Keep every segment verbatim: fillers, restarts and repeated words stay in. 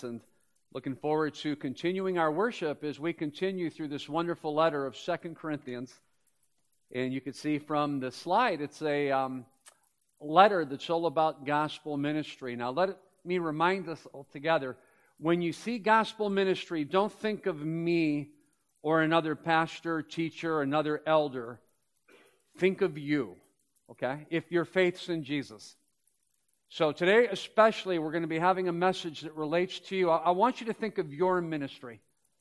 And looking forward to continuing our worship as we continue through this wonderful letter of Second Corinthians. And you can see from the slide, it's a um, letter that's all about gospel ministry. Now, let me remind us all together, when you see gospel ministry, don't think of me or another pastor, teacher, another elder. Think of you, okay? If your faith's in Jesus. So today especially, we're going to be having a message that relates to you. I want you to think of your ministry.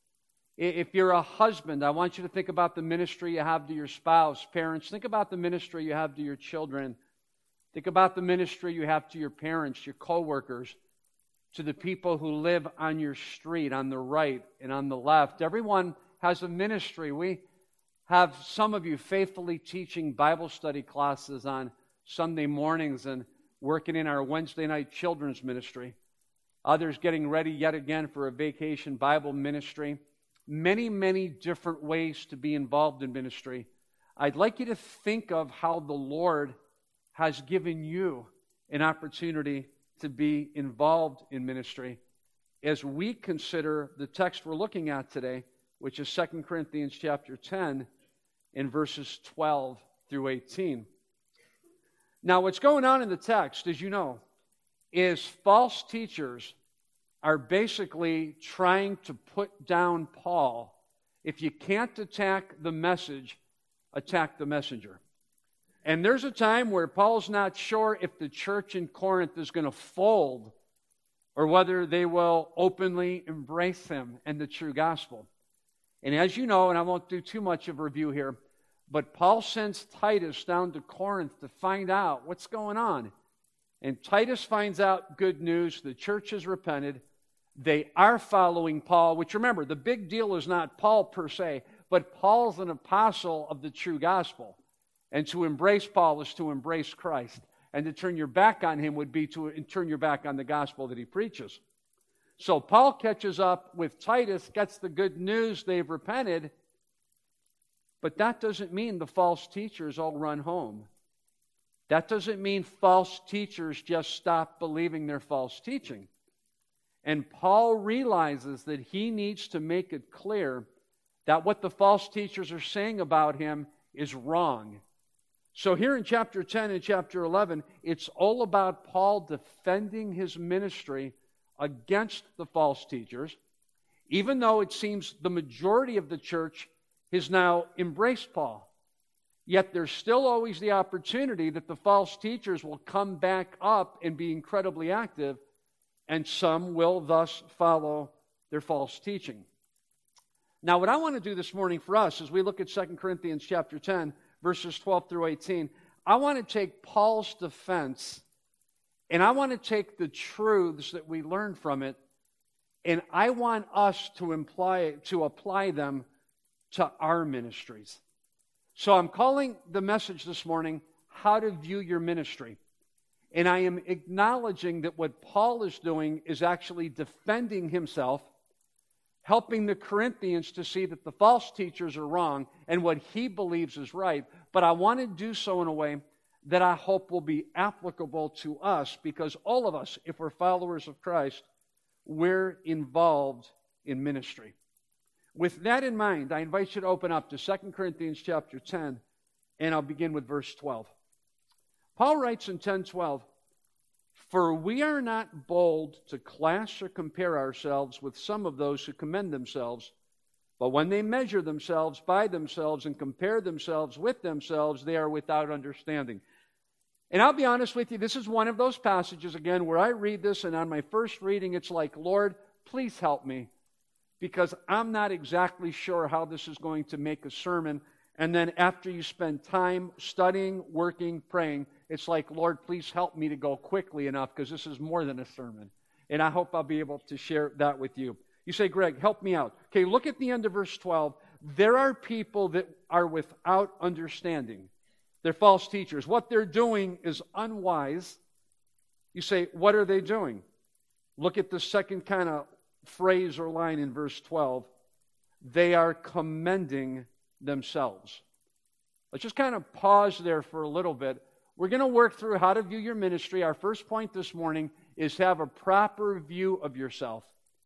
If you're a husband, I want you to think about the ministry you have to your spouse. Parents, think about the ministry you have to your children. Think about the ministry you have to your parents, your co-workers, to the people who live on your street, on the right and on the left. Everyone has a ministry. We have some of you faithfully teaching Bible study classes on Sunday mornings and working in our Wednesday night children's ministry. Others getting ready yet again for a vacation Bible ministry. Many, many different ways to be involved in ministry. I'd like you to think of how the Lord has given you an opportunity to be involved in ministry as we consider the text we're looking at today, which is Second Corinthians chapter ten in verses twelve through eighteen. Now, what's going on in the text, as you know, is false teachers are basically trying to put down Paul. If you can't attack the message, attack the messenger. And there's a time where Paul's not sure if the church in Corinth is going to fold or whether they will openly embrace him and the true gospel. And as you know, and I won't do too much of a review here, but Paul sends Titus down to Corinth to find out what's going on. And Titus finds out good news. The church has repented. They are following Paul, which remember, the big deal is not Paul per se, but Paul's an apostle of the true gospel. And to embrace Paul is to embrace Christ. And to turn your back on him would be to turn your back on the gospel that he preaches. So Paul catches up with Titus, gets the good news, they've repented. But that doesn't mean the false teachers all run home. That doesn't mean false teachers just stop believing their false teaching. And Paul realizes that he needs to make it clear that what the false teachers are saying about him is wrong. So here in chapter ten and chapter eleven, it's all about Paul defending his ministry against the false teachers, even though it seems the majority of the church has now embraced Paul. Yet there's still always the opportunity that the false teachers will come back up and be incredibly active, and some will thus follow their false teaching. Now, what I want to do this morning for us as we look at Second Corinthians chapter ten, verses twelve through eighteen, I want to take Paul's defense and I want to take the truths that we learn from it, and I want us to imply to apply them to our ministries. So I'm calling the message this morning, How to View Your Ministry. And I am acknowledging that what Paul is doing is actually defending himself, helping the Corinthians to see that the false teachers are wrong and what he believes is right. But I want to do so in a way that I hope will be applicable to us, because all of us, if we're followers of Christ, we're involved in ministry. With that in mind, I invite you to open up to Second Corinthians chapter ten, and I'll begin with verse twelve. Paul writes in ten twelve, "For we are not bold to class or compare ourselves with some of those who commend themselves, but when they measure themselves by themselves and compare themselves with themselves, they are without understanding." And I'll be honest with you, this is one of those passages, again, where I read this, and on my first reading, it's like, Lord, please help me, because I'm not exactly sure how this is going to make a sermon. And then after you spend time studying, working, praying, it's like, Lord, please help me to go quickly enough, because this is more than a sermon. And I hope I'll be able to share that with you. You say, Greg, help me out. Okay, look at the end of verse twelve. There are people that are without understanding. They're false teachers. What they're doing is unwise. You say, what are they doing? Look at the second kind of phrase or line in verse twelve. They are commending themselves. Let's just kind of pause there for a little bit. We're going to work through how to view your ministry. Our first point this morning is have a proper view of yourself.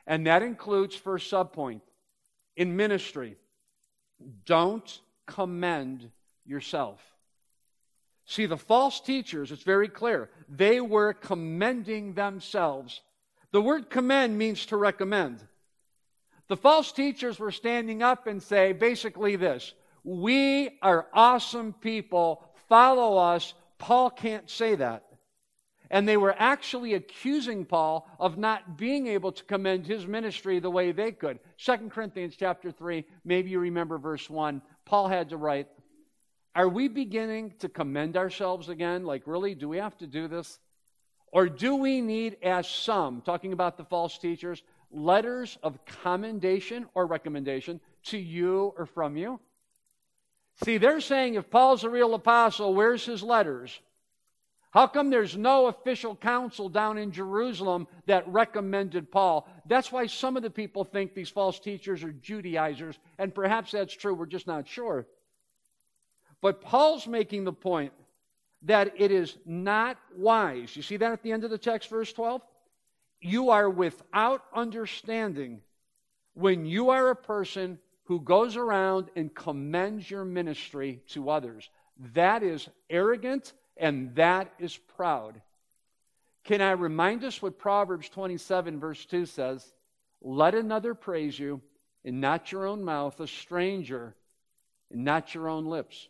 And that includes, first subpoint, in ministry, don't commend yourself. See, the false teachers, it's very clear, they were commending themselves. The word commend means to recommend. The false teachers were standing up and say basically this: we are awesome people, follow us. Paul can't say that. And they were actually accusing Paul of not being able to commend his ministry the way they could. Second Corinthians chapter three, maybe you remember verse one, Paul had to write, are we beginning to commend ourselves again? Like, really, do we have to do this? Or do we need, as some, talking about the false teachers, letters of commendation or recommendation to you or from you? See, they're saying if Paul's a real apostle, where's his letters? How come there's no official council down in Jerusalem that recommended Paul? That's why some of the people think these false teachers are Judaizers, and perhaps that's true, we're just not sure. But Paul's making the point that it is not wise. You see that at the end of the text, verse twelve? You are without understanding when you are a person who goes around and commends your ministry to others. That is arrogant and that is proud. Can I remind us what Proverbs twenty-seven verse two says? Let another praise you, and not your own mouth, a stranger, and not your own lips.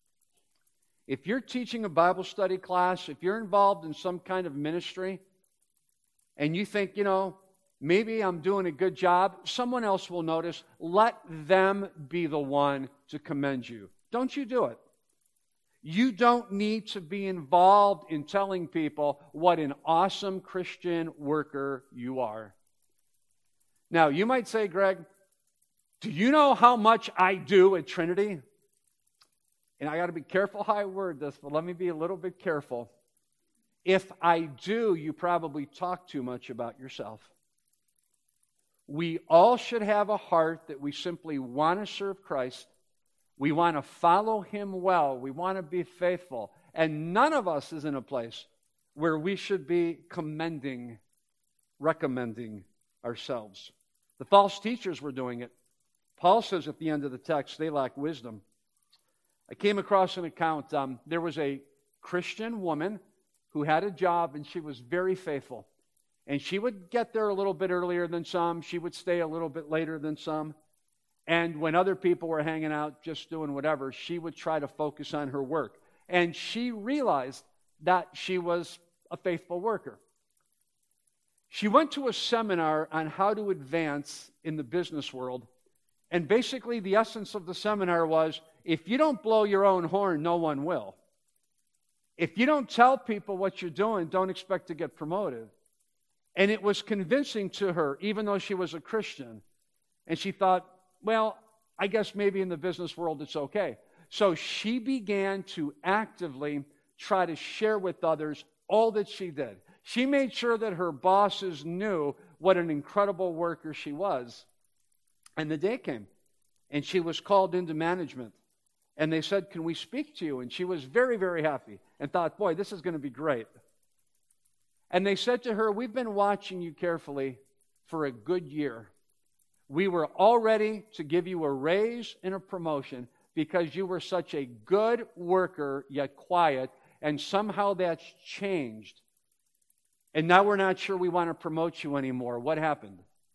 If you're teaching a Bible study class, if you're involved in some kind of ministry, and you think, you know, maybe I'm doing a good job, someone else will notice, let them be the one to commend you. Don't you do it. You don't need to be involved in telling people what an awesome Christian worker you are. Now, you might say, Greg, do you know how much I do at Trinity? And I got to be careful how I word this, but let me be a little bit careful. If I do, you probably talk too much about yourself. We all should have a heart that we simply want to serve Christ. We want to follow Him well. We want to be faithful. And none of us is in a place where we should be commending, recommending ourselves. The false teachers were doing it. Paul says at the end of the text, they lack wisdom. I came across an account. Um, there was a Christian woman who had a job, and she was very faithful. And she would get there a little bit earlier than some. She would stay a little bit later than some. And when other people were hanging out, just doing whatever, she would try to focus on her work. And she realized that she was a faithful worker. She went to a seminar on how to advance in the business world. And basically the essence of the seminar was, if you don't blow your own horn, no one will. If you don't tell people what you're doing, don't expect to get promoted. And it was convincing to her, even though she was a Christian. And she thought, well, I guess maybe in the business world it's okay. So she began to actively try to share with others all that she did. She made sure that her bosses knew what an incredible worker she was. And the day came, and she was called into management. And they said, can we speak to you? And she was very, very happy and thought, boy, this is going to be great. And they said to her, we've been watching you carefully for a good year. We were all ready to give you a raise and a promotion because you were such a good worker, yet quiet, and somehow that's changed. And now we're not sure we want to promote you anymore. What happened?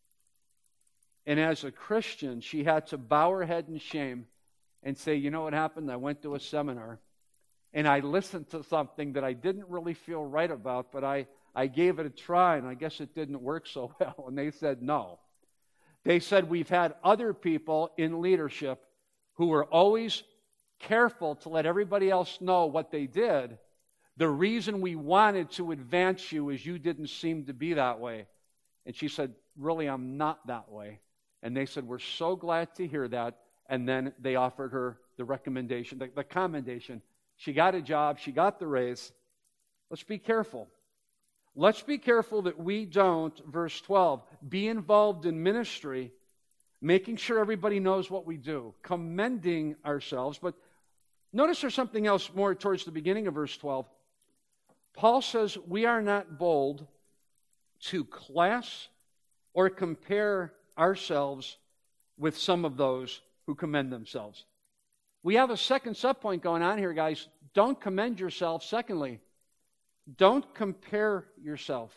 And as a Christian, she had to bow her head in shame and say, you know what happened? I went to a seminar, and I listened to something that I didn't really feel right about, but I, I gave it a try, and I guess it didn't work so well. And they said no. They said, we've had other people in leadership who were always careful to let everybody else know what they did. The reason we wanted to advance you is you didn't seem to be that way. And she said, really, I'm not that way. And they said, we're so glad to hear that. And then they offered her the recommendation, the, the commendation. She got a job. She got the raise. Let's be careful. Let's be careful that we don't, verse twelve, be involved in ministry, making sure everybody knows what we do, commending ourselves. But notice there's something else more towards the beginning of verse twelve. Paul says we are not bold to class or compare ourselves with some of those who commend themselves. We have a second subpoint going on here, guys. Don't commend yourself. Secondly, don't compare yourself.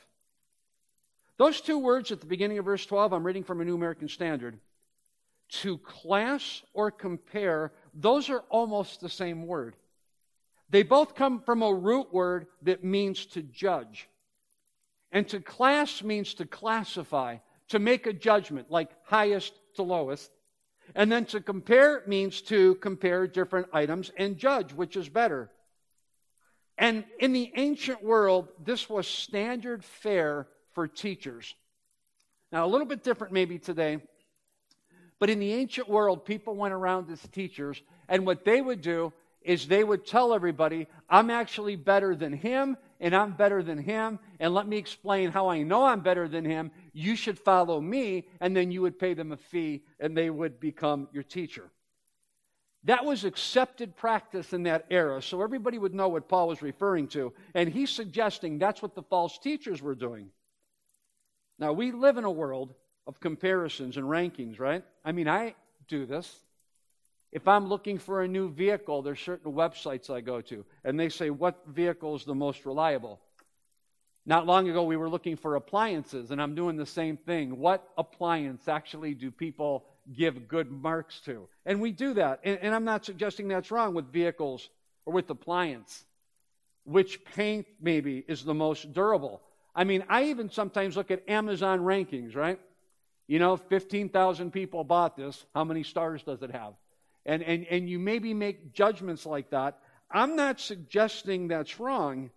Those two words at the beginning of verse twelve, I'm reading from a New American Standard. To class or compare, those are almost the same word. They both come from a root word that means to judge. And to class means to classify, to make a judgment, like highest to lowest. And then to compare means to compare different items and judge which is better. And in the ancient world, this was standard fare for teachers. Now, a little bit different maybe today, but in the ancient world, people went around as teachers, and what they would do is they would tell everybody, I'm actually better than him, and I'm better than him, and let me explain how I know I'm better than him. You should follow me, and then you would pay them a fee, and they would become your teacher. That was accepted practice in that era, so everybody would know what Paul was referring to, and he's suggesting that's what the false teachers were doing. Now, we live in a world of comparisons and rankings, right? I mean, I do this. If I'm looking for a new vehicle, there's certain websites I go to, and they say, what vehicle is the most reliable? Not long ago, we were looking for appliances, and I'm doing the same thing. What appliance actually do people give good marks to? And we do that, and, and I'm not suggesting that's wrong with vehicles or with appliance. Which paint, maybe, is the most durable? I mean, I even sometimes look at Amazon rankings, right? You know, fifteen thousand people bought this. How many stars does it have? And, and, and you maybe make judgments like that. I'm not suggesting that's wrong,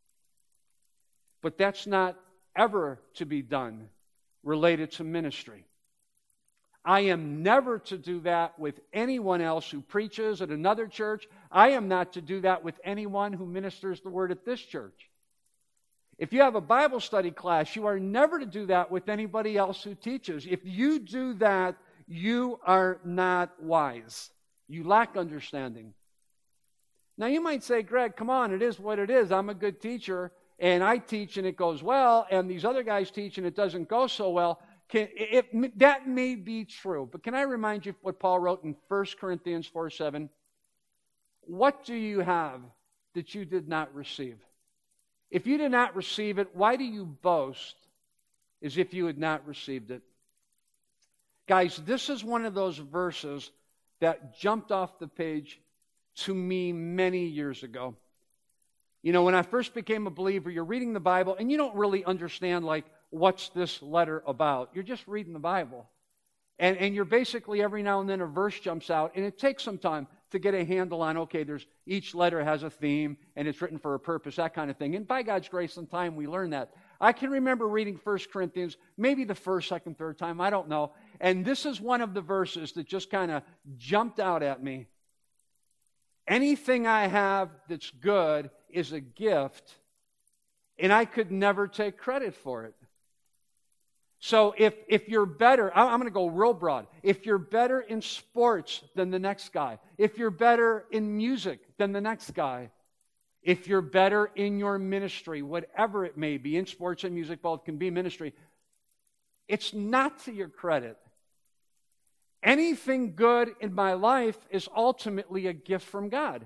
but that's not ever to be done related to ministry. I am never to do that with anyone else who preaches at another church. I am not to do that with anyone who ministers the word at this church. If you have a Bible study class, you are never to do that with anybody else who teaches. If you do that, you are not wise. You lack understanding. Now you might say, Greg, come on, it is what it is. I'm a good teacher, and I teach and it goes well, and these other guys teach and it doesn't go so well. Can, it, that may be true, but can I remind you what Paul wrote in First Corinthians four seven? What do you have that you did not receive? If you did not receive it, why do you boast as if you had not received it? Guys, this is one of those verses that jumped off the page to me many years ago. You know, when I first became a believer, you're reading the Bible, and you don't really understand, like, what's this letter about? You're just reading the Bible. And, and you're basically, every now and then a verse jumps out, and it takes some time to get a handle on, okay, there's each letter has a theme, and it's written for a purpose, that kind of thing. And by God's grace and time, we learn that. I can remember reading First Corinthians, maybe the first, second, third time, I don't know. And this is one of the verses that just kind of jumped out at me. Anything I have that's good is a gift, and I could never take credit for it. So if, if you're better, I'm going to go real broad. If you're better in sports than the next guy, if you're better in music than the next guy, if you're better in your ministry, whatever it may be, in sports and music, both can be ministry, it's not to your credit. Anything good in my life is ultimately a gift from God.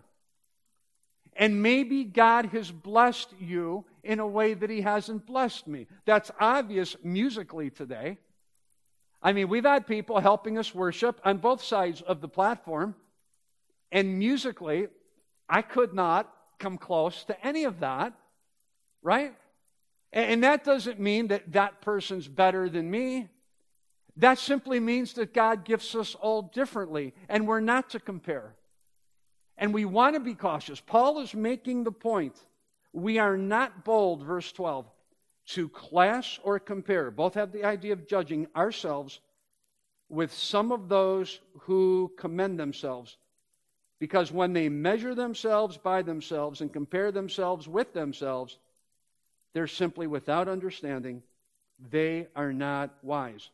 And maybe God has blessed you in a way that He hasn't blessed me. That's obvious musically today. I mean, we've had people helping us worship on both sides of the platform. And musically, I could not come close to any of that, right? And that doesn't mean that that person's better than me. That simply means that God gifts us all differently, and we're not to compare. And we want to be cautious. Paul is making the point. We are not bold, verse twelve, to class or compare. Both have the idea of judging ourselves with some of those who commend themselves. Because when they measure themselves by themselves and compare themselves with themselves, they're simply without understanding. They are not wise.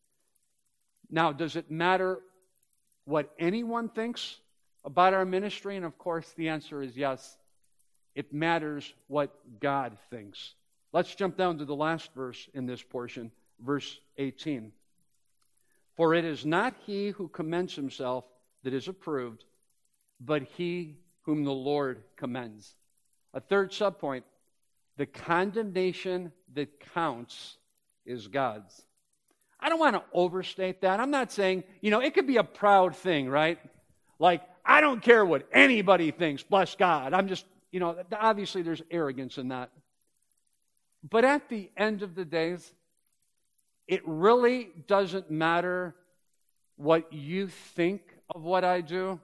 Now, does it matter what anyone thinks about our ministry? And of course, the answer is yes. It matters what God thinks. Let's jump down to the last verse in this portion verse eighteen. For it is not he who commends himself that is approved, but he whom the Lord commends. A third subpoint, the condemnation that counts is God's. I don't want to overstate that. I'm not saying, you know, it could be a proud thing, right? Like, I don't care what anybody thinks, bless God. I'm just, you know, obviously there's arrogance in that. But at the end of the days, it really doesn't matter what you think of what I do.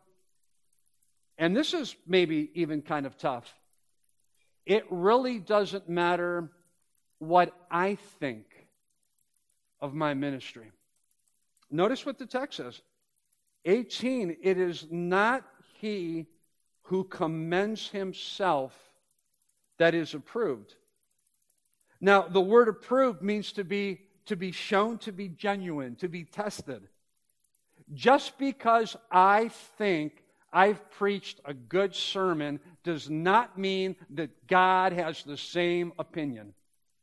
And this is maybe even kind of tough. It really doesn't matter what I think of my ministry. Notice what the text says. eighteen, it is not he who commends himself that is approved. Now, the word approved means to be to be shown to be genuine, to be tested. Just because I think I've preached a good sermon does not mean that God has the same opinion.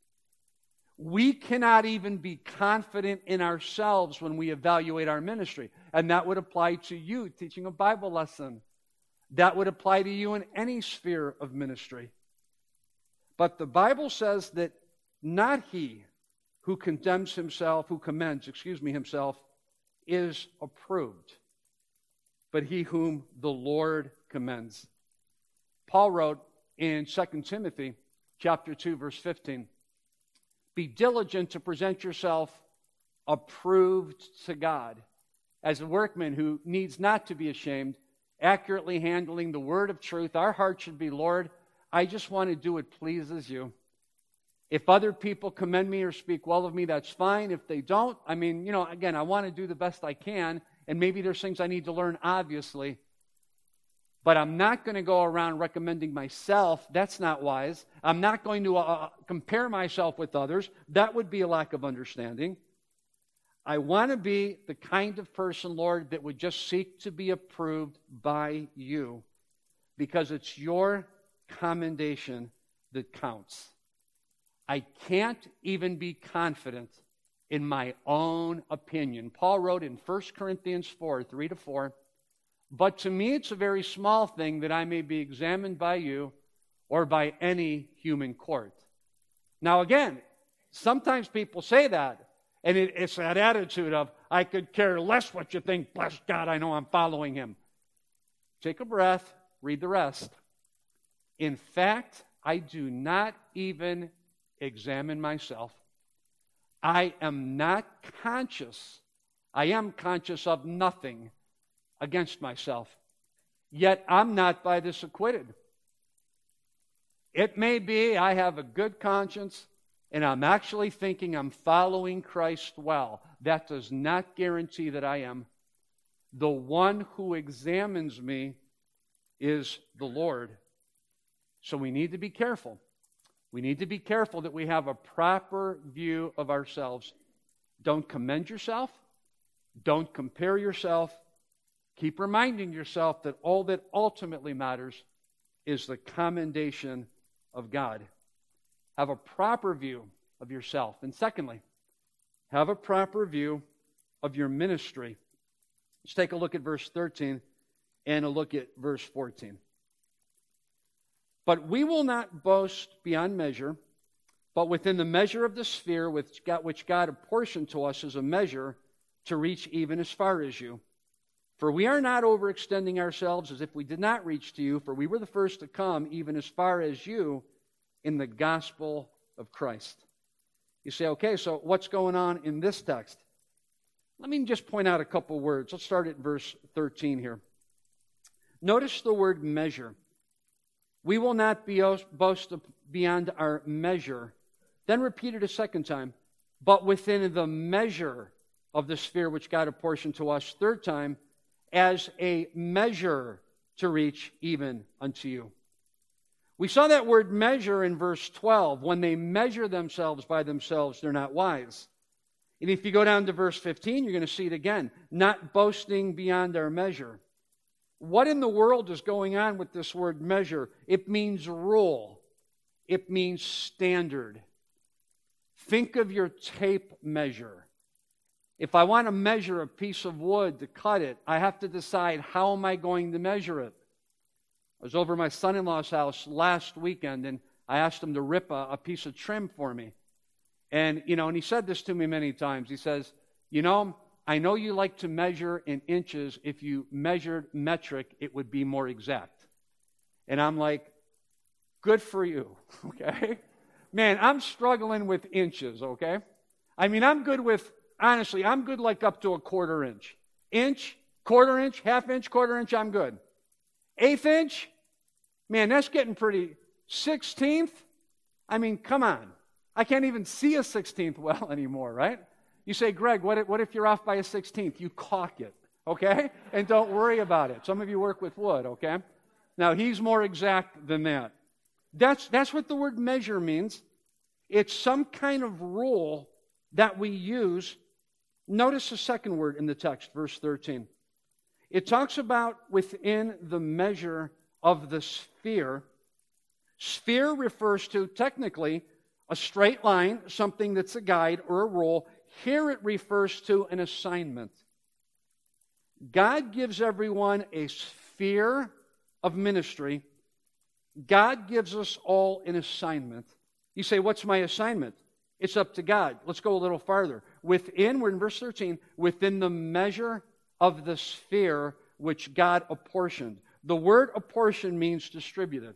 We cannot even be confident in ourselves when we evaluate our ministry. And that would apply to you teaching a Bible lesson. That would apply to you in any sphere of ministry. But the Bible says that not he who condemns himself, who commends, excuse me, himself, is approved, but he whom the Lord commends. Paul wrote in Second Timothy chapter two, verse fifteen, be diligent to present yourself approved to God as a workman who needs not to be ashamed, accurately handling the word of truth. Our heart should be, Lord, I just want to do what pleases you. If other people commend me or speak well of me, that's fine. If they don't, I mean, you know, again, I want to do the best I can, and maybe there's things I need to learn, obviously. But I'm not going to go around recommending myself. That's not wise. I'm not going to uh, compare myself with others. That would be a lack of understanding. I want to be the kind of person, Lord, that would just seek to be approved by you, because it's your commendation that counts. I can't even be confident in my own opinion. Paul wrote in First Corinthians four, three to four, but to me it's a very small thing that I may be examined by you or by any human court. Now again, sometimes people say that, and it, it's that attitude of, I could care less what you think, bless God, I know I'm following him. Take a breath, read the rest. In fact, I do not even examine myself. I am not conscious. I am conscious of nothing against myself. Yet I'm not by this acquitted. It may be I have a good conscience and I'm actually thinking I'm following Christ well. That does not guarantee that I am. The one who examines me is the Lord. So we need to be careful. We need to be careful that we have a proper view of ourselves. Don't commend yourself. Don't compare yourself. Keep reminding yourself that all that ultimately matters is the commendation of God. Have a proper view of yourself. And secondly, have a proper view of your ministry. Let's take a look at verse thirteen and a look at verse fourteen. But we will not boast beyond measure, but within the measure of the sphere which God apportioned to us as a measure to reach even as far as you. For we are not overextending ourselves as if we did not reach to you, for we were the first to come even as far as you in the gospel of Christ. You say, okay, so what's going on in this text? Let me just point out a couple words. Let's start at verse thirteen here. Notice the word measure. We will not be boast beyond our measure. Then repeat it a second time. But within the measure of the sphere which God apportioned to us. Third time, as a measure to reach even unto you. We saw that word measure in verse twelve. When they measure themselves by themselves, they're not wise. And if you go down to verse fifteen, you're going to see it again. Not boasting beyond our measure. What in the world is going on with this word measure? It means rule. It means standard. Think of your tape measure. If I want to measure a piece of wood to cut it, I have to decide, how am I going to measure it? I was over at my son-in-law's house last weekend, and I asked him to rip a, a piece of trim for me. And, you know, and he said this to me many times. He says, you know, I know you like to measure in inches. If you measured metric, it would be more exact. And I'm like, good for you, okay? Man, I'm struggling with inches, okay? I mean, I'm good with, honestly, I'm good like up to a quarter inch. Inch, quarter inch, half inch, quarter inch, I'm good. Eighth inch, man, that's getting pretty. Sixteenth, I mean, come on. I can't even see a sixteenth well anymore, right? You say, Greg, what if, what if you're off by a sixteenth? You caulk it, okay? And don't worry about it. Some of you work with wood, okay? Now, he's more exact than that. That's, that's what the word measure means. It's some kind of rule that we use. Notice the second word in the text, verse thirteen. It talks about within the measure of the sphere. Sphere refers to, technically, a straight line, something that's a guide or a rule. Here it refers to an assignment. God gives everyone a sphere of ministry. God gives us all an assignment. You say, what's my assignment? It's up to God. Let's go a little farther. Within, we're in verse thirteen, within the measure of the sphere which God apportioned. The word apportion means distributed.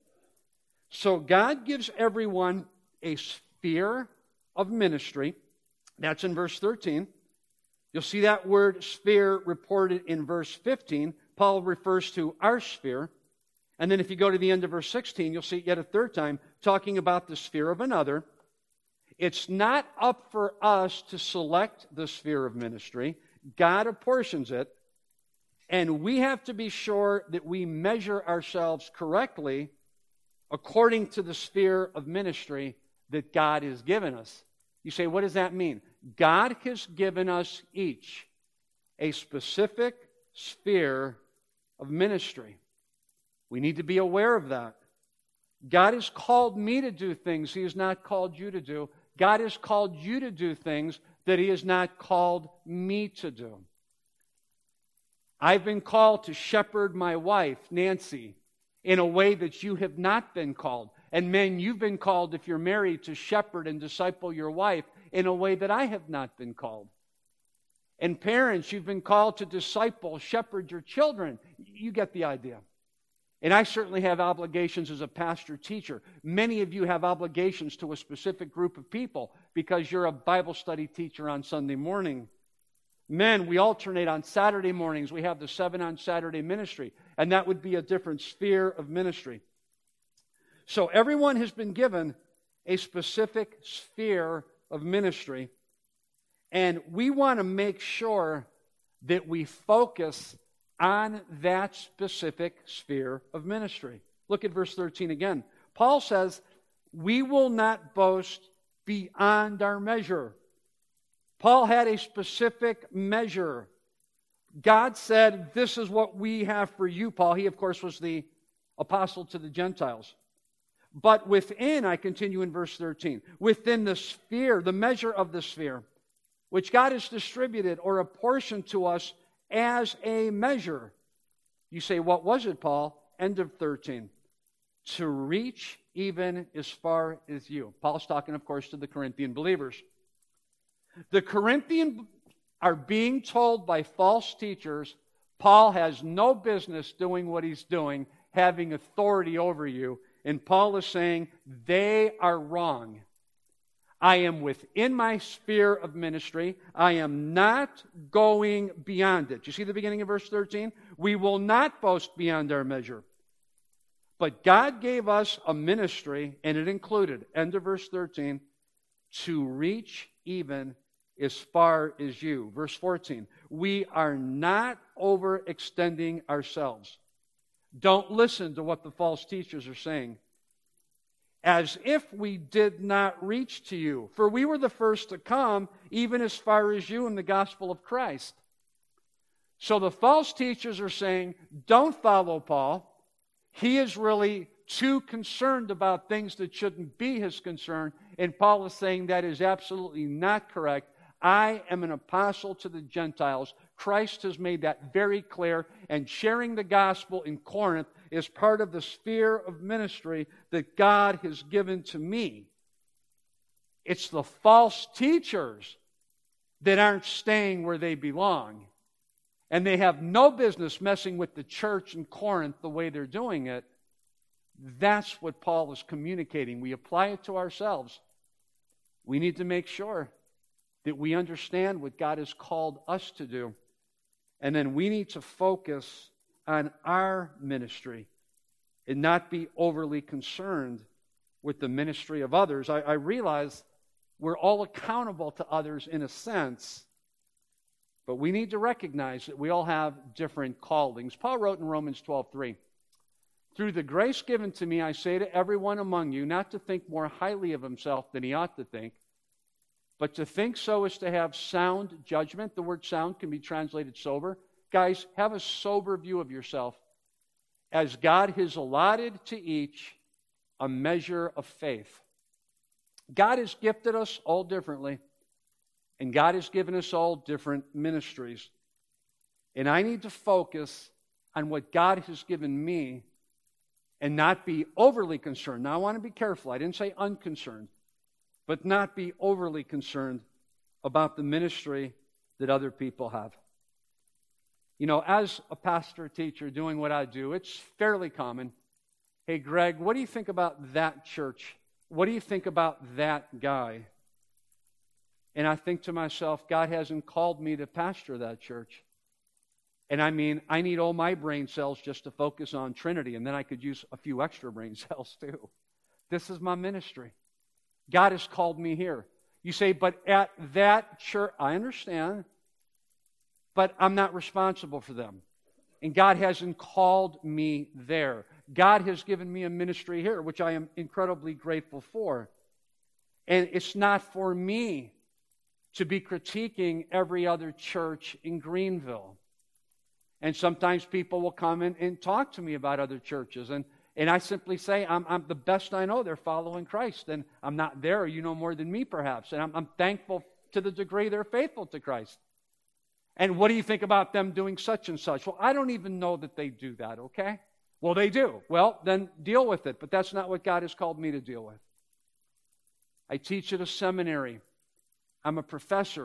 So God gives everyone a sphere of ministry. That's in verse thirteen. You'll see that word sphere reported in verse fifteen. Paul refers to our sphere. And then if you go to the end of verse sixteen, you'll see it yet a third time, talking about the sphere of another. It's not up for us to select the sphere of ministry. God apportions it. And we have to be sure that we measure ourselves correctly according to the sphere of ministry that God has given us. You say, what does that mean? God has given us each a specific sphere of ministry. We need to be aware of that. God has called me to do things He has not called you to do. God has called you to do things that He has not called me to do. I've been called to shepherd my wife, Nancy, in a way that you have not been called. And men, you've been called, if you're married, to shepherd and disciple your wife in a way that I have not been called. And parents, you've been called to disciple, shepherd your children. You get the idea. And I certainly have obligations as a pastor teacher. Many of you have obligations to a specific group of people because you're a Bible study teacher on Sunday morning. Men, we alternate on Saturday mornings. We have the seven on Saturday ministry. And that would be a different sphere of ministry. So everyone has been given a specific sphere of ministry. And we want to make sure that we focus on that specific sphere of ministry. Look at verse thirteen again. Paul says, we will not boast beyond our measure. Paul had a specific measure. God said, this is what we have for you, Paul. He, of course, was the apostle to the Gentiles. But within, I continue in verse thirteen, within the sphere, the measure of the sphere, which God has distributed or apportioned to us as a measure. You say, what was it, Paul? End of thirteen. To reach even as far as you. Paul's talking, of course, to the Corinthian believers. The Corinthians are being told by false teachers, Paul has no business doing what he's doing, having authority over you. And Paul is saying, they are wrong. I am within my sphere of ministry. I am not going beyond it. You see the beginning of verse thirteen? We will not boast beyond our measure. But God gave us a ministry, and it included, end of verse thirteen, to reach even as far as you. Verse fourteen, we are not overextending ourselves. Don't listen to what the false teachers are saying. As if we did not reach to you. For we were the first to come, even as far as you in the gospel of Christ. So the false teachers are saying, don't follow Paul. He is really too concerned about things that shouldn't be his concern. And Paul is saying that is absolutely not correct. I am an apostle to the Gentiles. Christ has made that very clear, and sharing the gospel in Corinth is part of the sphere of ministry that God has given to me. It's the false teachers that aren't staying where they belong. And they have no business messing with the church in Corinth the way they're doing it. That's what Paul is communicating. We apply it to ourselves. We need to make sure that we understand what God has called us to do. And then we need to focus on our ministry and not be overly concerned with the ministry of others. I, I realize we're all accountable to others in a sense, but we need to recognize that we all have different callings. Paul wrote in Romans twelve three, "Through the grace given to me, I say to everyone among you not to think more highly of himself than he ought to think, but to think so as to have sound judgment." The word sound can be translated sober. Guys, have a sober view of yourself, as God has allotted to each a measure of faith. God has gifted us all differently, and God has given us all different ministries. And I need to focus on what God has given me and not be overly concerned. Now, I want to be careful. I didn't say unconcerned, but not be overly concerned about the ministry that other people have. You know, as a pastor, teacher, doing what I do, it's fairly common. Hey, Greg, what do you think about that church? What do you think about that guy? And I think to myself, God hasn't called me to pastor that church. And I mean, I need all my brain cells just to focus on Trinity, and then I could use a few extra brain cells too. This is my ministry. God has called me here. You say, but at that church, I understand, but I'm not responsible for them. And God hasn't called me there. God has given me a ministry here, which I am incredibly grateful for. And it's not for me to be critiquing every other church in Greenville. And sometimes people will come in and talk to me about other churches. And, and I simply say, I'm, I'm the best I know. They're following Christ. And I'm not there. You know more than me, perhaps. And I'm, I'm thankful to the degree they're faithful to Christ. And what do you think about them doing such and such? Well, I don't even know that they do that, okay? Well, they do. Well, then deal with it. But that's not what God has called me to deal with. I teach at a seminary. I'm a professor.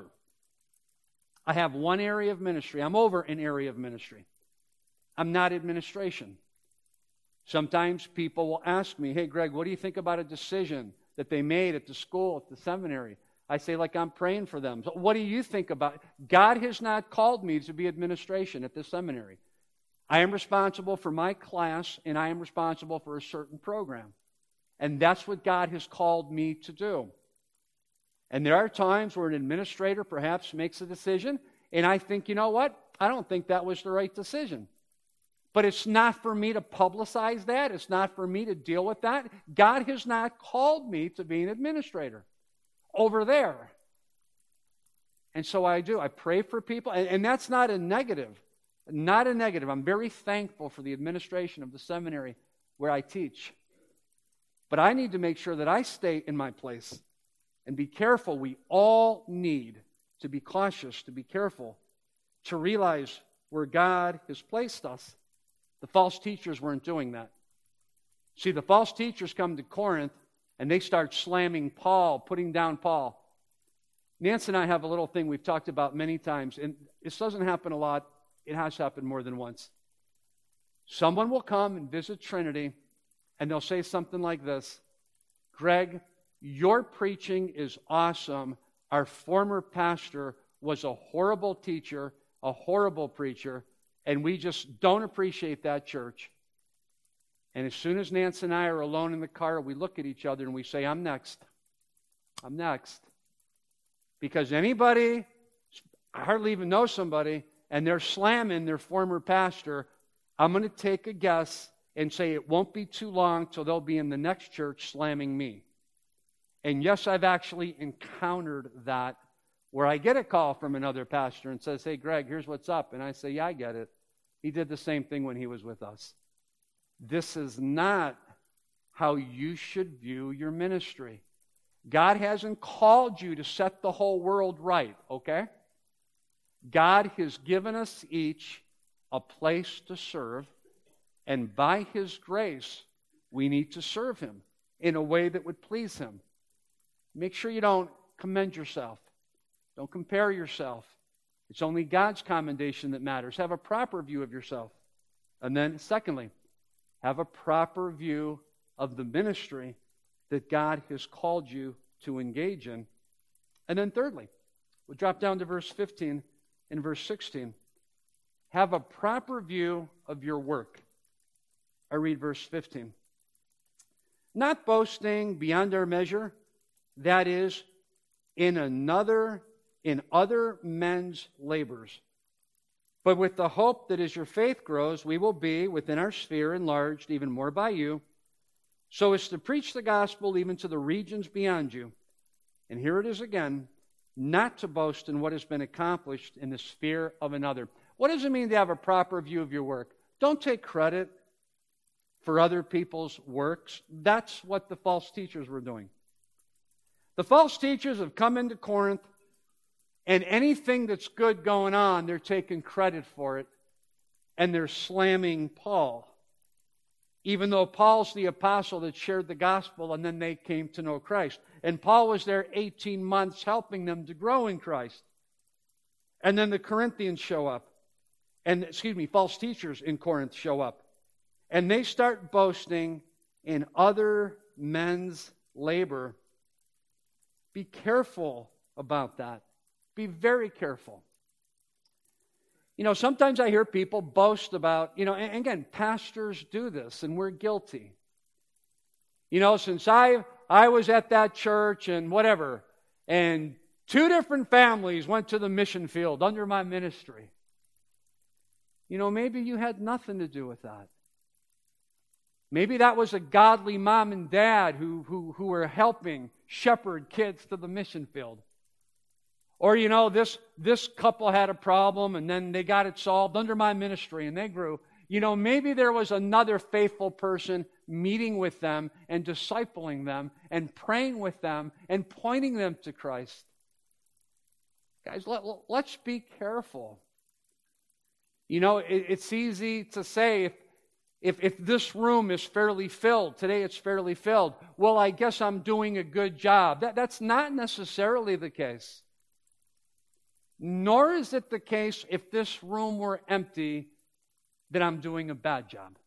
I have one area of ministry. I'm over an area of ministry. I'm not administration. Sometimes people will ask me, hey, Greg, what do you think about a decision that they made at the school, at the seminary? I say, like, I'm praying for them. So what do you think about it? God has not called me to be administration at this seminary. I am responsible for my class, and I am responsible for a certain program. And that's what God has called me to do. And there are times where an administrator perhaps makes a decision, and I think, you know what? I don't think that was the right decision. But it's not for me to publicize that. It's not for me to deal with that. God has not called me to be an administrator over there. And so I do. I pray for people, and, and that's not a negative. Not a negative. I'm very thankful for the administration of the seminary where I teach. But I need to make sure that I stay in my place and be careful. We all need to be cautious, to be careful, to realize where God has placed us. The false teachers weren't doing that. See, the false teachers come to Corinth and they start slamming Paul, putting down Paul. Nancy and I have a little thing we've talked about many times, and this doesn't happen a lot. It has happened more than once. Someone will come and visit Trinity, and they'll say something like this: Greg, your preaching is awesome. Our former pastor was a horrible teacher, a horrible preacher, and we just don't appreciate that church. And as soon as Nancy and I are alone in the car, we look at each other and we say, I'm next. I'm next. Because anybody, I hardly even know somebody, and they're slamming their former pastor, I'm going to take a guess and say it won't be too long till they'll be in the next church slamming me. And yes, I've actually encountered that, where I get a call from another pastor and says, hey, Greg, here's what's up. And I say, yeah, I get it. He did the same thing when he was with us. This is not how you should view your ministry. God hasn't called you to set the whole world right, okay? God has given us each a place to serve, and by His grace, we need to serve Him in a way that would please Him. Make sure you don't commend yourself. Don't compare yourself. It's only God's commendation that matters. Have a proper view of yourself. And then, secondly, have a proper view of the ministry that God has called you to engage in. And then thirdly, we'll drop down to verse fifteen and verse sixteen. Have a proper view of your work. I read verse fifteen. Not boasting beyond our measure, that is, in another, in other men's labors. But with the hope that as your faith grows, we will be within our sphere enlarged even more by you, so as to preach the gospel even to the regions beyond you. And here it is again, not to boast in what has been accomplished in the sphere of another. What does it mean to have a proper view of your work? Don't take credit for other people's works. That's what the false teachers were doing. The false teachers have come into Corinth, and anything that's good going on, they're taking credit for it, and they're slamming Paul. Even though Paul's the apostle that shared the gospel, and then they came to know Christ. And Paul was there eighteen months helping them to grow in Christ. And then the Corinthians show up. And, excuse me, false teachers in Corinth show up. And they start boasting in other men's labor. Be careful about that. Be very careful. You know, sometimes I hear people boast about, you know, and again, pastors do this, and we're guilty. You know, since I I was at that church and whatever, and two different families went to the mission field under my ministry. You know, maybe you had nothing to do with that. Maybe that was a godly mom and dad who, who, who were helping shepherd kids to the mission field. Or, you know, this, this couple had a problem and then they got it solved under my ministry and they grew. You know, maybe there was another faithful person meeting with them and discipling them and praying with them and pointing them to Christ. Guys, let, let's be careful. You know, it, it's easy to say if, if, if this room is fairly filled, today it's fairly filled, well, I guess I'm doing a good job. That, that's not necessarily the case. Nor is it the case if this room were empty that I'm doing a bad job.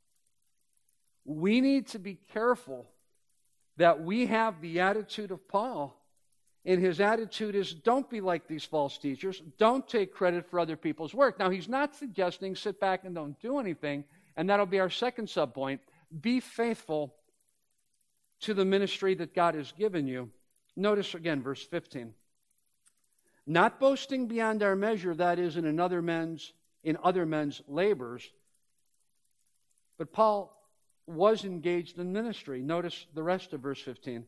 We need to be careful that we have the attitude of Paul. And his attitude is, don't be like these false teachers. Don't take credit for other people's work. Now, he's not suggesting sit back and don't do anything. And that'll be our second subpoint. Be faithful to the ministry that God has given you. Notice again, verse fifteen. Not boasting beyond our measure, that is, in another men's, in other men's labors. But Paul was engaged in ministry. Notice the rest of verse fifteen.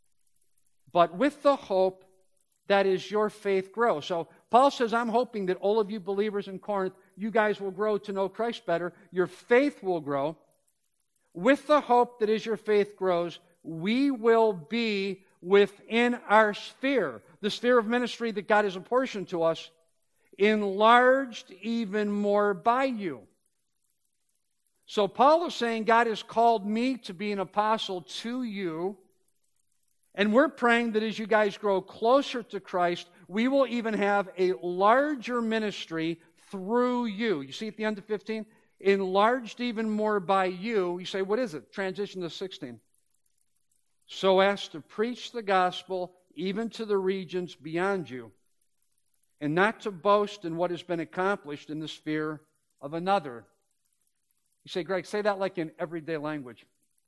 But with the hope that is your faith grows. So Paul says, I'm hoping that all of you believers in Corinth, you guys will grow to know Christ better. Your faith will grow. With the hope that is your faith grows, we will be within our sphere, the sphere of ministry that God has apportioned to us, enlarged even more by you. So Paul is saying, God has called me to be an apostle to you, and we're praying that as you guys grow closer to Christ, we will even have a larger ministry through you. You see at the end of fifteen? Enlarged even more by you. You say, what is it? Transition to sixteen. So as to preach the gospel even to the regions beyond you, and not to boast in what has been accomplished in the sphere of another. You say, Greg, say that like in everyday language.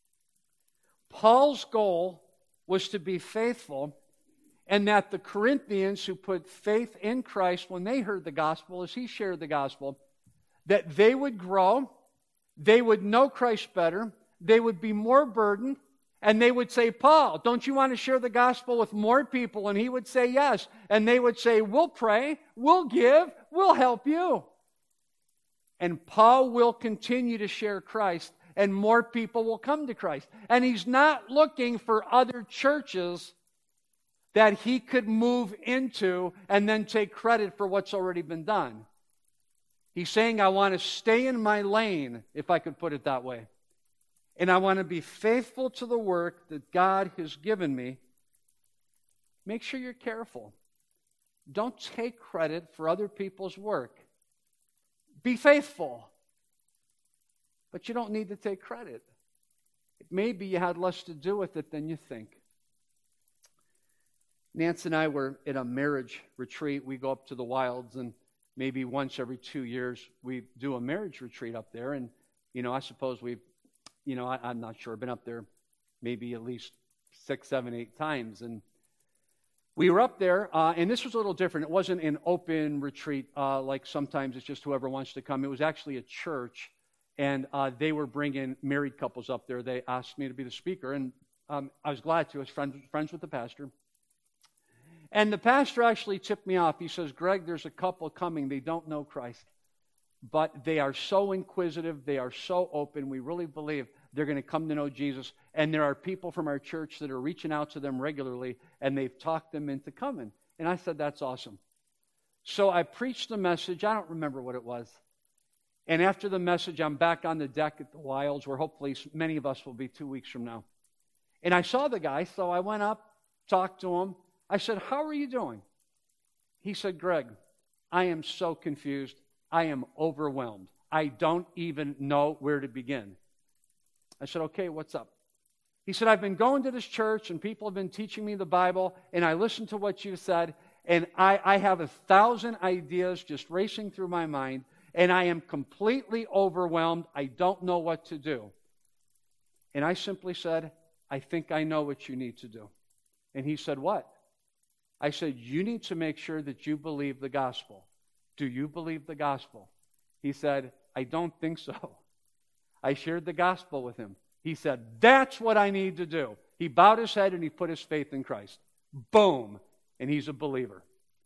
Paul's goal was to be faithful, and that the Corinthians who put faith in Christ when they heard the gospel, as he shared the gospel, that they would grow, they would know Christ better, they would be more burdened, and they would say, Paul, don't you want to share the gospel with more people? And he would say yes. And they would say, we'll pray, we'll give, we'll help you. And Paul will continue to share Christ and more people will come to Christ. And He's not looking for other churches that He could move into and then take credit for what's already been done. He's saying, I want to stay in my lane, if I could put it that way. And I want to be faithful to the work that God has given me. Make sure you're careful. Don't take credit for other people's work. Be faithful. But you don't need to take credit. Maybe you had less to do with it than you think. Nancy and I were at a marriage retreat. We go up to the wilds, and maybe once every two years we do a marriage retreat up there. And, you know, I suppose we've, you know, I, I'm not sure, been up there maybe at least six, seven, eight times. And we were up there, uh, and this was a little different. It wasn't an open retreat uh, like sometimes it's just whoever wants to come. It was actually a church, and uh, they were bringing married couples up there. They asked me to be the speaker, and um, I was glad to. I was friends, friends with the pastor. And the pastor actually tipped me off. He says, Greg, there's a couple coming. They don't know Christ, but they are so inquisitive. They are so open. We really believe they're going to come to know Jesus. And there are people from our church that are reaching out to them regularly, and they've talked them into coming. And I said, that's awesome. So I preached the message. I don't remember what it was. And after the message, I'm back on the deck at the Wilds, where hopefully many of us will be two weeks from now. And I saw the guy, so I went up, talked to him. I said, how are you doing? He said, Greg, I am so confused. I am overwhelmed. I don't even know where to begin. I said, okay, what's up? He said, I've been going to this church, and people have been teaching me the Bible, and I listened to what you said, and I, I have a thousand ideas just racing through my mind, and I am completely overwhelmed. I don't know what to do. And I simply said, I think I know what you need to do. And he said, what? I said, you need to make sure that you believe the gospel. Do you believe the gospel? He said, I don't think so. I shared the gospel with him. He said, that's what I need to do. He bowed his head and he put his faith in Christ. Boom. And he's a believer.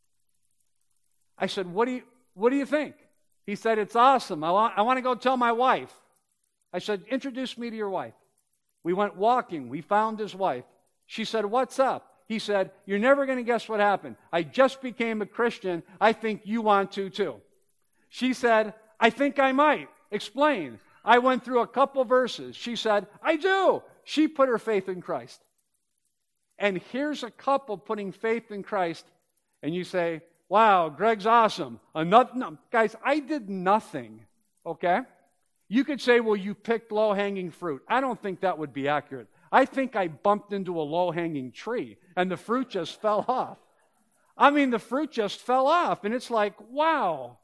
I said, what do you, what do you think? He said, it's awesome. I want, I want to go tell my wife. I said, introduce me to your wife. We went walking. We found his wife. She said, what's up? He said, you're never going to guess what happened. I just became a Christian. I think you want to too. She said, I think I might. Explain. I went through a couple verses. She said, I do. She put her faith in Christ. And here's a couple putting faith in Christ, and you say, wow, Greg's awesome. Another, no, guys, I did nothing, okay? You could say, well, you picked low-hanging fruit. I don't think that would be accurate. I think I bumped into a low-hanging tree, and the fruit just fell off. I mean, the fruit just fell off, and it's like, wow.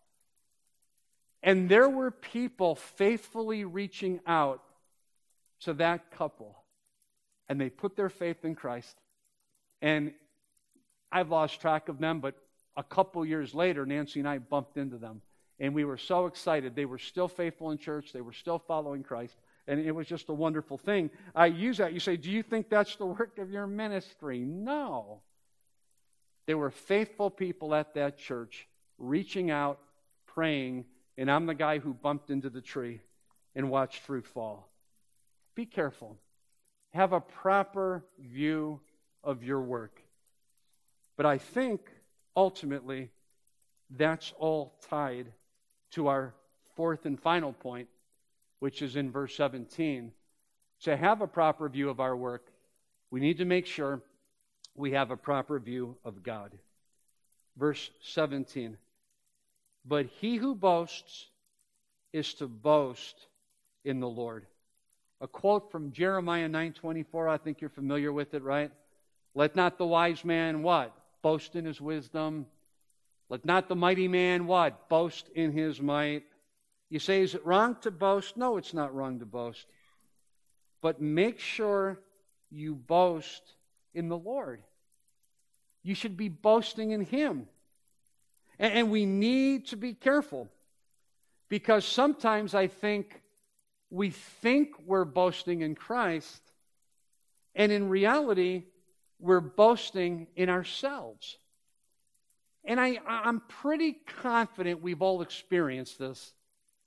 And there were people faithfully reaching out to that couple, and they put their faith in Christ. And I've lost track of them, but a couple years later, Nancy and I bumped into them, and we were so excited. They were still faithful in church. They were still following Christ. And it was just a wonderful thing. I use that. You say, do you think that's the work of your ministry? No. There were faithful people at that church reaching out, praying, and I'm the guy who bumped into the tree and watched fruit fall. Be careful. Have a proper view of your work. But I think, ultimately, that's all tied to our fourth and final point, which is in verse seventeen. To have a proper view of our work, we need to make sure we have a proper view of God. Verse seventeen. But he who boasts is to boast in the Lord. A quote from Jeremiah nine twenty-four. I think you're familiar with it, right? Let not the wise man, what? Boast in his wisdom. Let not the mighty man, what? Boast in his might. You say, is it wrong to boast? No, it's not wrong to boast. But make sure you boast in the Lord. You should be boasting in Him. And, and we need to be careful, because sometimes I think we think we're boasting in Christ, and in reality, we're boasting in ourselves. And I, I'm pretty confident we've all experienced this.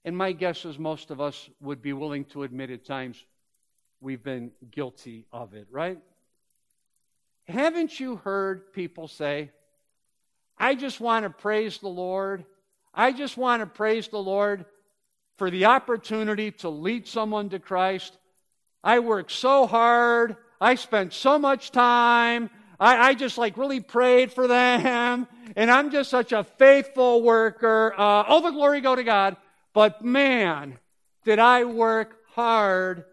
And my guess is most of us would be willing to admit at times we've been guilty of it, right? Haven't you heard people say, I just want to praise the Lord. I just want to praise the Lord for the opportunity to lead someone to Christ. I worked so hard. I spent so much time. I, I just like really prayed for them. And I'm just such a faithful worker. Uh, all the glory go to God. But man, did I work hard.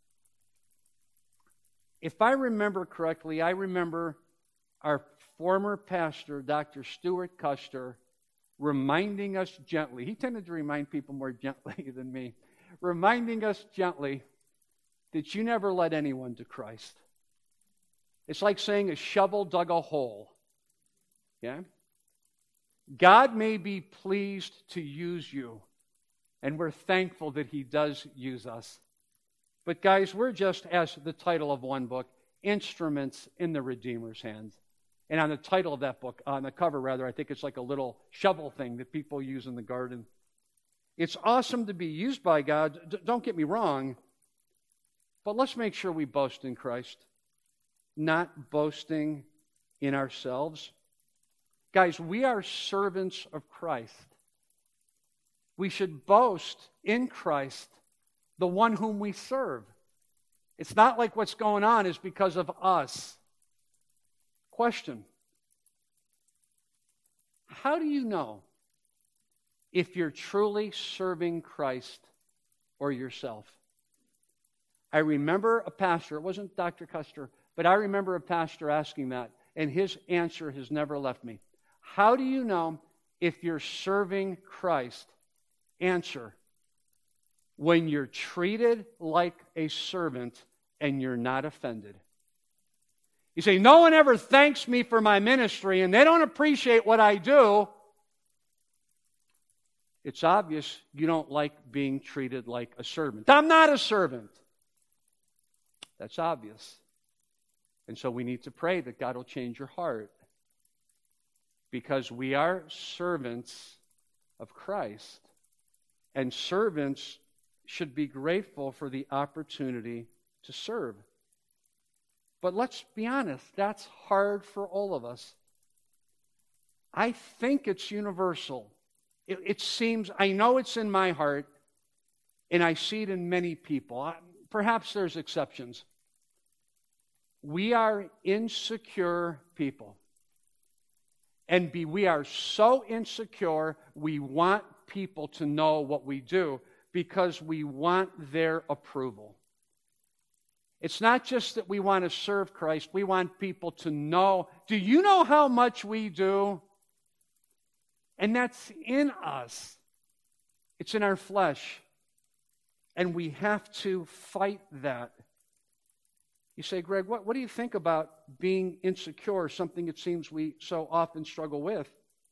If I remember correctly, I remember our former pastor, Doctor Stuart Custer, reminding us gently. He tended to remind people more gently than me. Reminding us gently that you never led anyone to Christ. It's like saying a shovel dug a hole. Yeah? God may be pleased to use you, and we're thankful that He does use us. But guys, we're just, as the title of one book, instruments in the Redeemer's hands. And on the title of that book, on the cover rather, I think it's like a little shovel thing that people use in the garden. It's awesome to be used by God. D- don't get me wrong. But let's make sure we boast in Christ, not boasting in ourselves. Guys, we are servants of Christ. We should boast in Christ, the one whom we serve. It's not like what's going on is because of us. Question. How do you know if you're truly serving Christ or yourself? I remember a pastor, it wasn't Doctor Custer, but I remember a pastor asking that, and his answer has never left me. How do you know if you're serving Christ? Answer. When you're treated like a servant and you're not offended. You say, no one ever thanks me for my ministry and they don't appreciate what I do. It's obvious you don't like being treated like a servant. I'm not a servant. That's obvious. And so we need to pray that God will change your heart. Because we are servants of Christ. And servants should be grateful for the opportunity to serve. But let's be honest, that's hard for all of us. I think it's universal. It, it seems, I know it's in my heart, and I see it in many people. I, perhaps there's exceptions. We are insecure people. And be, we are so insecure, we want people to know what we do because we want their approval. It's not just that we want to serve Christ. We want people to know, do you know how much we do? And that's in us. It's in our flesh. And we have to fight that. You say, Greg, what, what do you think about being insecure, something it seems we so often struggle with?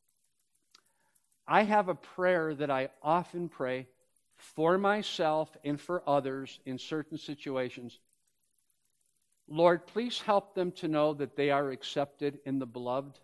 I have a prayer that I often pray for myself and for others in certain situations. Lord, please help them to know that they are accepted in the beloved.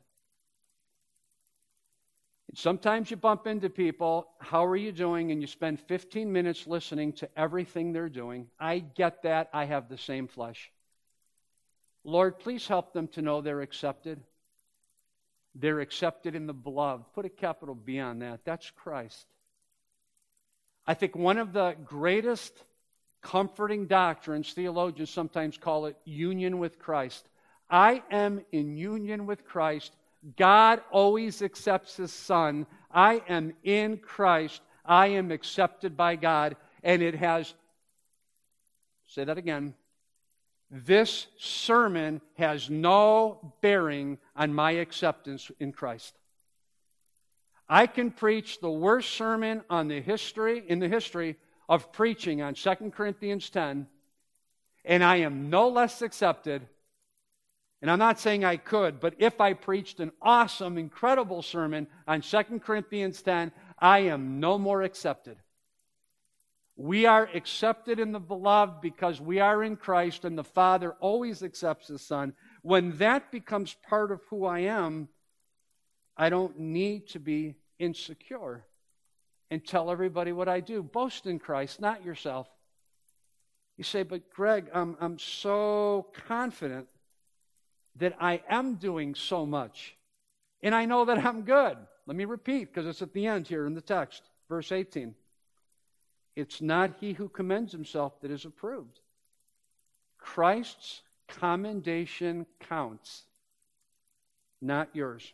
And sometimes you bump into people, how are you doing? And you spend fifteen minutes listening to everything they're doing. I get that. I have the same flesh. Lord, please help them to know they're accepted. They're accepted in the beloved. Put a capital B on that. That's Christ. I think one of the greatest comforting doctrines, theologians sometimes call it union with Christ. I am in union with Christ. God always accepts His Son. I am in Christ. I am accepted by God. And it has, say that again, this sermon has no bearing on my acceptance in Christ. I can preach the worst sermon on the history, in the history of preaching on Second Corinthians ten, and I am no less accepted. And I'm not saying I could, but if I preached an awesome, incredible sermon on Second Corinthians ten, I am no more accepted. We are accepted in the beloved because we are in Christ, and the Father always accepts His Son. When that becomes part of who I am, I don't need to be insecure. and tell everybody what I do. Boast in Christ, not yourself. You say, but Greg, I'm, I'm so confident that I am doing so much. And I know that I'm good. Let me repeat, because it's at the end here in the text. Verse eighteen. It's not he who commends himself that is approved. Christ's commendation counts, not yours.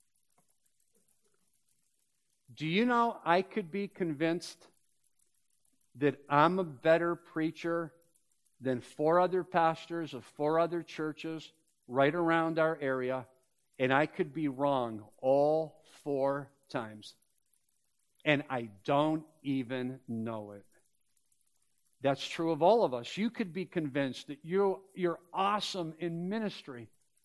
Do you know I could be convinced that I'm a better preacher than four other pastors of four other churches right around our area, and I could be wrong all four times. And I don't even know it. That's true of all of us. You could be convinced that you, you're awesome in ministry,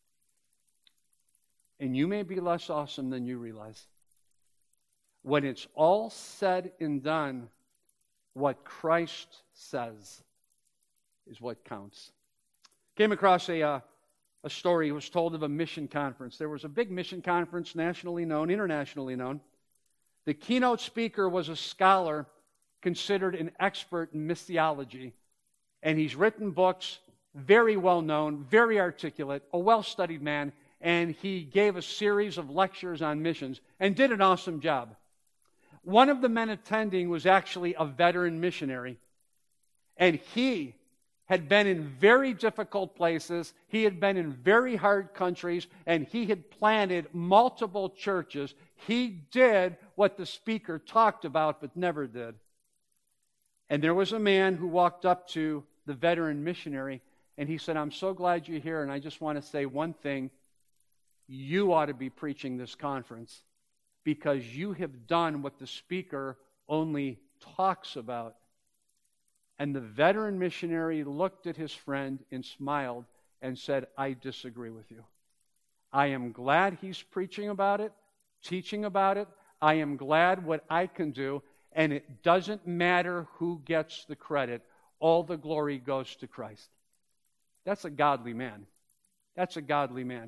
and you may be less awesome than you realize. When it's all said and done, what Christ says is what counts. Came across a, uh, a story. It was told of a mission conference. There was a big mission conference, nationally known, internationally known. The keynote speaker was a scholar considered an expert in missiology, and he's written books, very well known, very articulate, a well-studied man, and he gave a series of lectures on missions and did an awesome job. One of the men attending was actually a veteran missionary, and he had been in very difficult places, he had been in very hard countries, and he had planted multiple churches. He did what the speaker talked about but never did. And there was a man who walked up to the veteran missionary, and he said, I'm so glad you're here, and I just want to say one thing. You ought to be preaching this conference because you have done what the speaker only talks about. And the veteran missionary looked at his friend and smiled and said, I disagree with you. I am glad he's preaching about it, teaching about it. I am glad what I can do, and it doesn't matter who gets the credit. All the glory goes to Christ. That's a godly man. That's a godly man.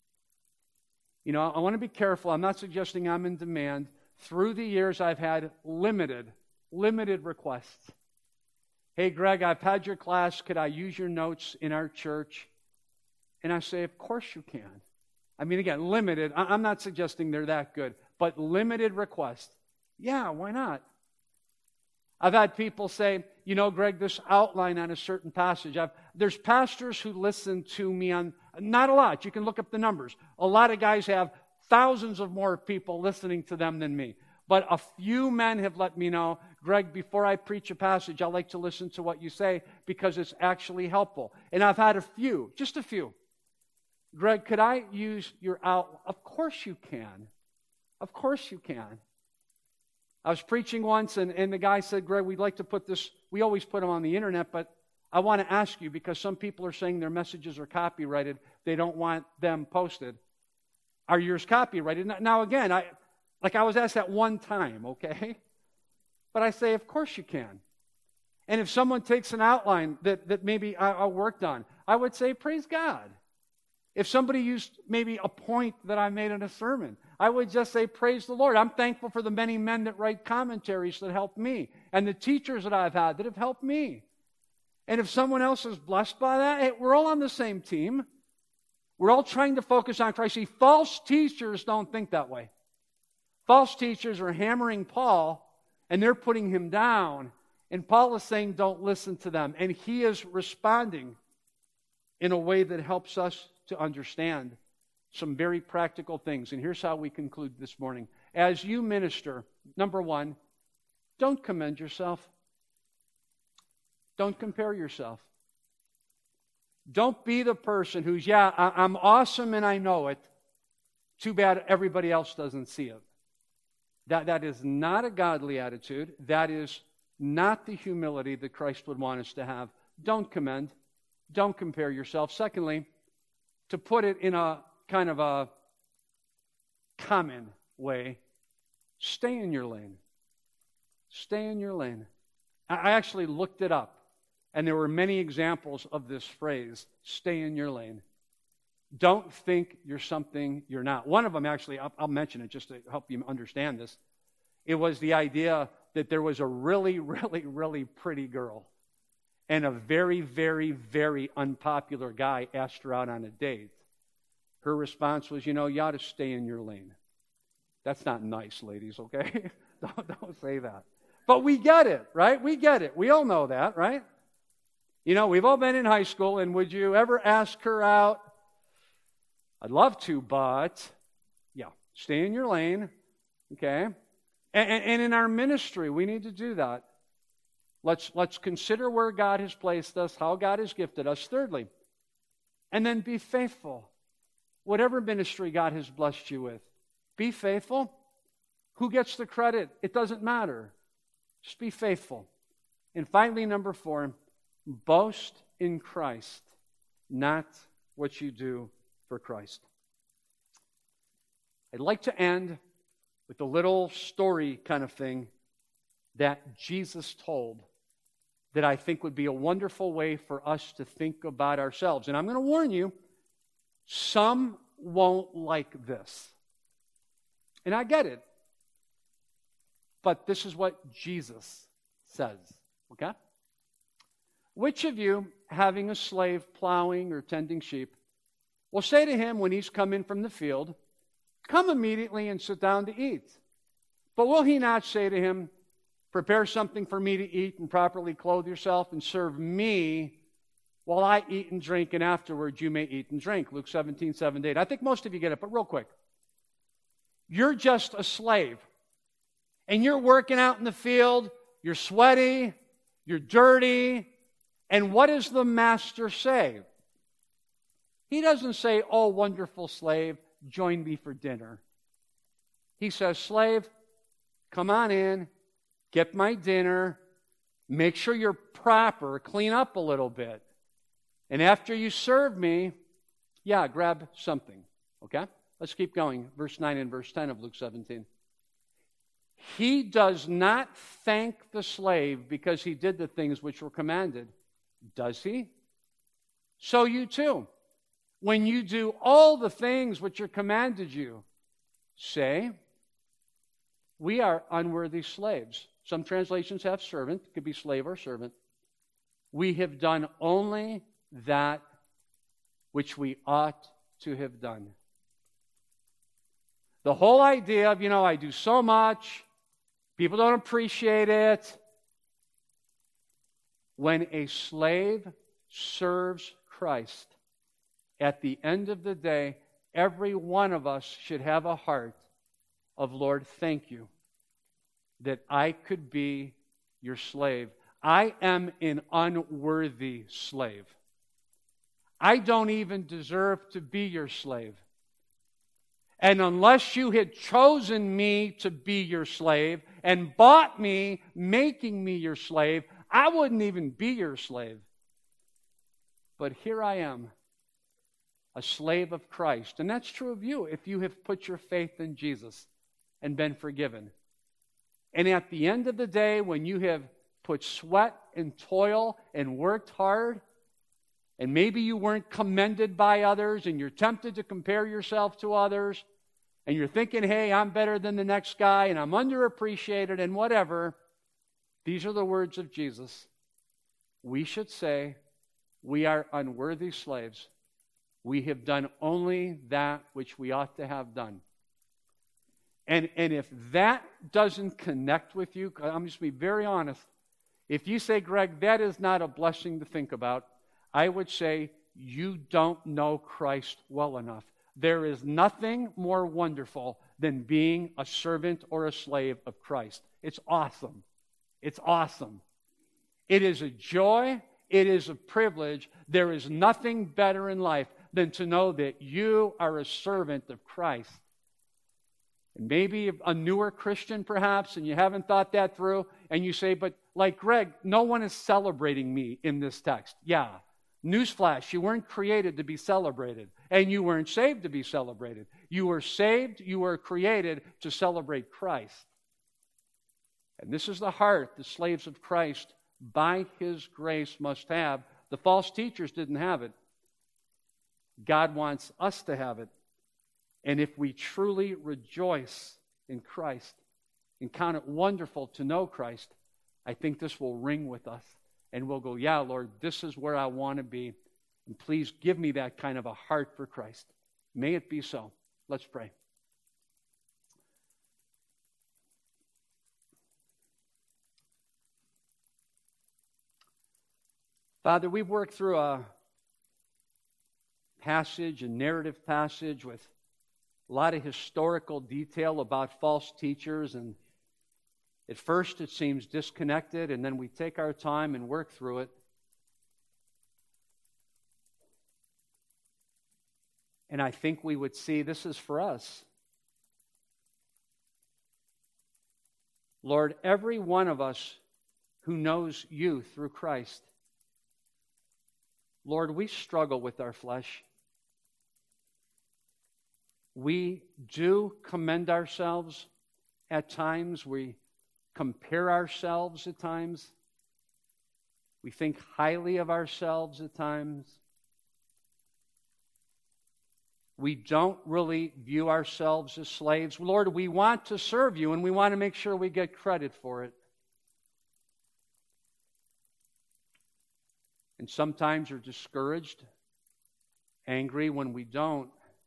You know, I want to be careful. I'm not suggesting I'm in demand. Through the years, I've had limited, limited requests. Hey, Greg, I've had your class. Could I use your notes in our church? And I say, of course you can. I mean, again, limited. I'm not suggesting they're that good, but limited requests. Yeah, why not? I've had people say, you know, Greg, this outline on a certain passage. I've, there's pastors who listen to me on, not a lot. You can look up the numbers. A lot of guys have thousands of more people listening to them than me. But a few men have let me know, Greg, before I preach a passage, I like to listen to what you say because it's actually helpful. And I've had a few, just a few. Greg, could I use your outline? Of course you can. Of course you can. I was preaching once, and, and the guy said, Greg, we'd like to put this, we always put them on the internet, but I want to ask you, because some people are saying their messages are copyrighted, they don't want them posted. Are yours copyrighted? Now, again, I like I was asked that one time, okay? But I say, of course you can. And if someone takes an outline that, that maybe I, I worked on, I would say, praise God. If somebody used maybe a point that I made in a sermon, I would just say, praise the Lord. I'm thankful for the many men that write commentaries that help me and the teachers that I've had that have helped me. And if someone else is blessed by that, hey, we're all on the same team. We're all trying to focus on Christ. See, false teachers don't think that way. False teachers are hammering Paul, and they're putting him down. And Paul is saying, don't listen to them. And he is responding in a way that helps us to understand some very practical things. And here's how we conclude this morning. As you minister, number one, don't commend yourself. Don't compare yourself. Don't be the person who's, yeah, I'm awesome and I know it. Too bad everybody else doesn't see it. That, that is not a godly attitude. That is not the humility that Christ would want us to have. Don't commend. Don't compare yourself. Secondly, to put it in a kind of a common way, stay in your lane. Stay in your lane. I actually looked it up, and there were many examples of this phrase, stay in your lane. Don't think you're something you're not. One of them, actually, I'll, I'll mention it just to help you understand this. It was the idea that there was a really, really, really pretty girl, and a very, very, very unpopular guy asked her out on a date. Her response was, you know, you ought to stay in your lane. That's not nice, ladies, okay? don't, don't say that. But we get it, right? We get it. We all know that, right? You know, we've all been in high school, and would you ever ask her out? I'd love to, but, yeah, stay in your lane, okay? And, and in our ministry, we need to do that. Let's, let's consider where God has placed us, how God has gifted us. Thirdly, and then be faithful. Whatever ministry God has blessed you with, be faithful. Who gets the credit? It doesn't matter. Just be faithful. And finally, number four, boast in Christ, not what you do for Christ. I'd like to end with a little story kind of thing that Jesus told that I think would be a wonderful way for us to think about ourselves. And I'm going to warn you, some won't like this. And I get it. But this is what Jesus says, okay? Which of you, having a slave plowing or tending sheep, will say to him when he's come in from the field, come immediately and sit down to eat? But will he not say to him, prepare something for me to eat and properly clothe yourself and serve me while I eat and drink, and afterwards you may eat and drink? Luke seventeen, seven to eight. I think most of you get it, but real quick. You're just a slave. And you're working out in the field, you're sweaty, you're dirty, and what does the master say? He doesn't say, oh, wonderful slave, join me for dinner. He says, slave, come on in, get my dinner, make sure you're proper, clean up a little bit. And after you serve me, yeah, grab something. Okay? Let's keep going. Verse nine and verse ten of Luke seventeen. He does not thank the slave because he did the things which were commanded. Does he? So you too, when you do all the things which are commanded you, say, we are unworthy slaves. Some translations have servant. It could be slave or servant. We have done only that which we ought to have done. The whole idea of, you know, I do so much, people don't appreciate it. When a slave serves Christ, at the end of the day, every one of us should have a heart of, Lord, thank you that I could be your slave. I am an unworthy slave. I don't even deserve to be your slave. And unless you had chosen me to be your slave and bought me, making me your slave, I wouldn't even be your slave. But here I am, a slave of Christ. And that's true of you if you have put your faith in Jesus and been forgiven. And at the end of the day, when you have put sweat and toil and worked hard, and maybe you weren't commended by others, and you're tempted to compare yourself to others, and you're thinking, hey, I'm better than the next guy, and I'm underappreciated, and whatever, these are the words of Jesus. We should say, we are unworthy slaves. We have done only that which we ought to have done. And, and if that doesn't connect with you, I'm just going to be very honest. If you say, Greg, that is not a blessing to think about, I would say you don't know Christ well enough. There is nothing more wonderful than being a servant or a slave of Christ. It's awesome. It's awesome. It is a joy. It is a privilege. There is nothing better in life than to know that you are a servant of Christ. And maybe a newer Christian perhaps, and you haven't thought that through, and you say, but like Greg, no one is celebrating me in this text. Yeah. Newsflash, you weren't created to be celebrated, and you weren't saved to be celebrated. You were saved, you were created to celebrate Christ. And this is the heart the slaves of Christ, by His grace, must have. The false teachers didn't have it. God wants us to have it. And if we truly rejoice in Christ, and count it wonderful to know Christ, I think this will ring with us. And we'll go, yeah, Lord, this is where I want to be. And please give me that kind of a heart for Christ. May it be so. Let's pray. Father, we've worked through a passage, a narrative passage with a lot of historical detail about false teachers, and at first it seems disconnected, and then we take our time and work through it. And I think we would see this is for us. Lord, every one of us who knows you through Christ, Lord, we struggle with our flesh. We do commend ourselves at times. We compare ourselves at times. We think highly of ourselves at times. We don't really view ourselves as slaves. Lord, we want to serve you, and we want to make sure we get credit for it. And sometimes you're discouraged, angry when we don't.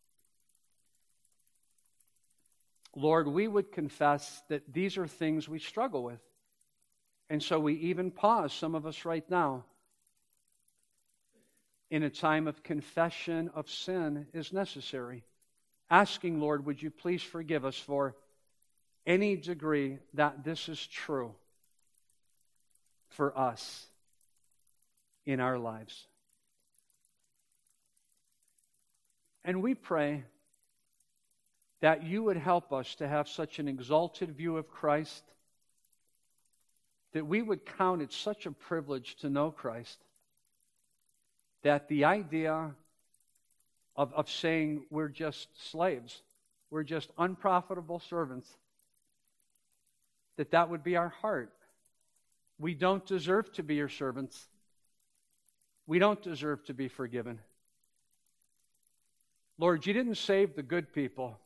Lord, we would confess that these are things we struggle with. And so we even pause, some of us right now, in a time of confession of sin is necessary. Asking, Lord, would you please forgive us for any degree that this is true for us in our lives. And we pray that you would help us to have such an exalted view of Christ, that we would count it such a privilege to know Christ, that the idea of, of saying we're just slaves, we're just unprofitable servants, that that would be our heart. We don't deserve to be your servants. We don't deserve to be forgiven. Lord, you didn't save the good people.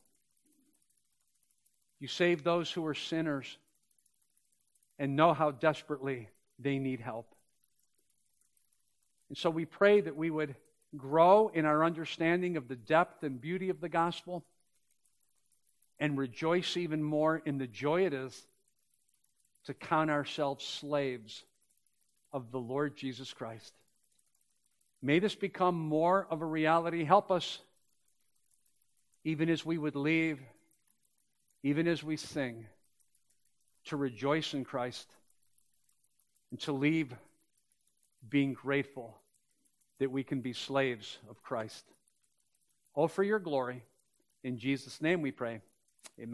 You saved those who are sinners and know how desperately they need help. And so we pray that we would grow in our understanding of the depth and beauty of the gospel and rejoice even more in the joy it is to count ourselves slaves of the Lord Jesus Christ. May this become more of a reality. Help us, even as we would leave, even as we sing, to rejoice in Christ and to leave being grateful that we can be slaves of Christ. All for your glory. In Jesus' name we pray. Amen.